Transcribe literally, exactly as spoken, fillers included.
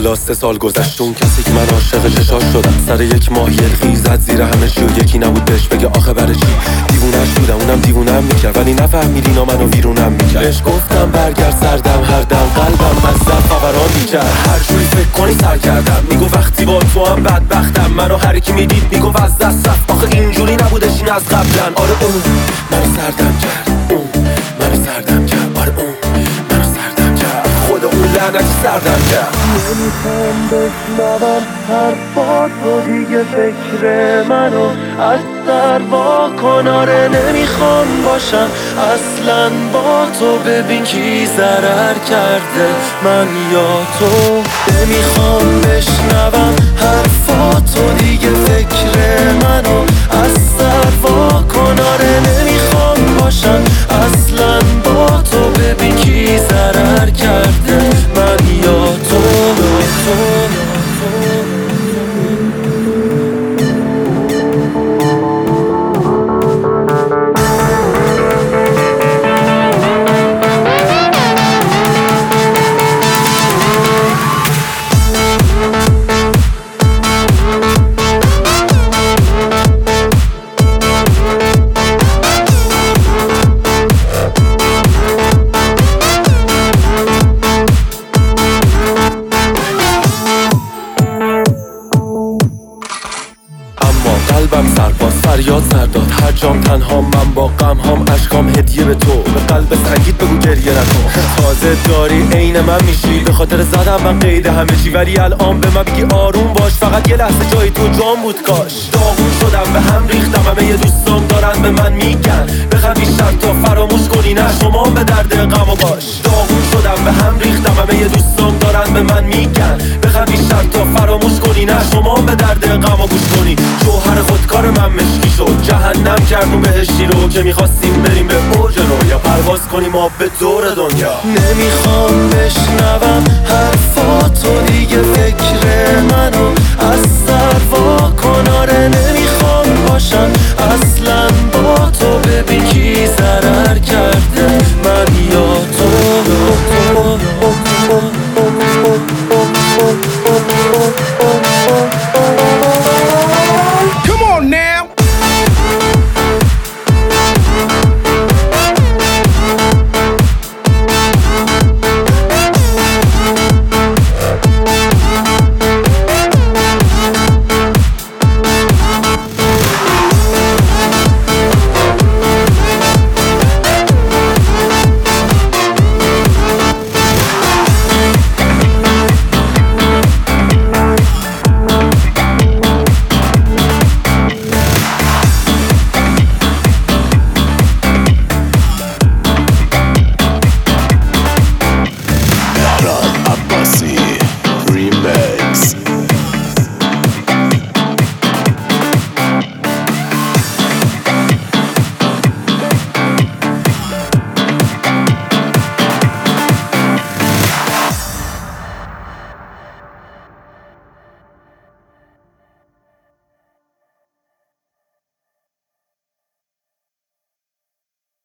حالا سه سال گذشت، اون کسی که من عاشق چشاش شدم سر یک ماه یلخی زد زیر همه چی و یکی نبود بهش بگه آخه برای چی. دیوونش بودم اونم دیوونم میکرد ولی نفهمید اینا منو ویرونم میکرد. بهش گفتم برگرد سردم هر دم قلبم از زد فوران میکرد. هر جوری فکر کنی سر کردم میگو وقتی با تو هم بدبختم. منو هر کی میدید میگو از دست رفت آخه اینجوری نبودش این از قبلن. آره اون منو سردم کرد، اون منو سردم کرد، آره اون منو سردم کرد، خود اون لعنتی سردم کرد. نمیخوام بشنوم حرفاتو دیگه، فکر منو از سر وا کن. آره نمیخوام باشم اصلا با تو، ببین کی ضرر کرده من یا تو. نمیخوام بشنوم حرفاتو دیگه، فکر منو از سر وا کن. آره نمیخوام باشم اصلا با تو، ببین کی ضرر کرده من یا تو. قلبم سرباز فریاد سر داد، هر جام تنها من با غم هام، اشکام هدیه به تو، به قلب سنگیت بگو گریه نکن. تازه داری عین من میشی، به خاطر زدم من قید همه چی، ولی الان به من بگی آروم باش، فقط یه لحظه جای تو جام بود کاش. داغون شدم به هم ریختم، همه یه دوستام دارن به من میگن بخواد بیشتر تا فراموش کنی، نه شما به درد غم و باش. داغون شدم به هم ریختم، همه یه دوستام دارن به من میگن بخواد بیشتر تا فراموش کنی، نه شما به درد غم و گوش کنی. جوهر خودکار من مشکی شد، جهنم کردون بهشتی رو که میخواستیم بریم به اوج رو، یا پرواز کنیم ما به دور دنیا. نمیخوام بشنوم حرفاتو دیگه، فکر منو از سر وا کن. آره